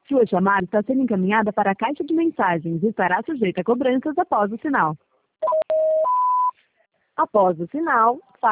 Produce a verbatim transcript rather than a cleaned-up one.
Sua chamada está sendo encaminhada para a caixa de mensagens e estará sujeita a cobranças após o sinal. Após o sinal,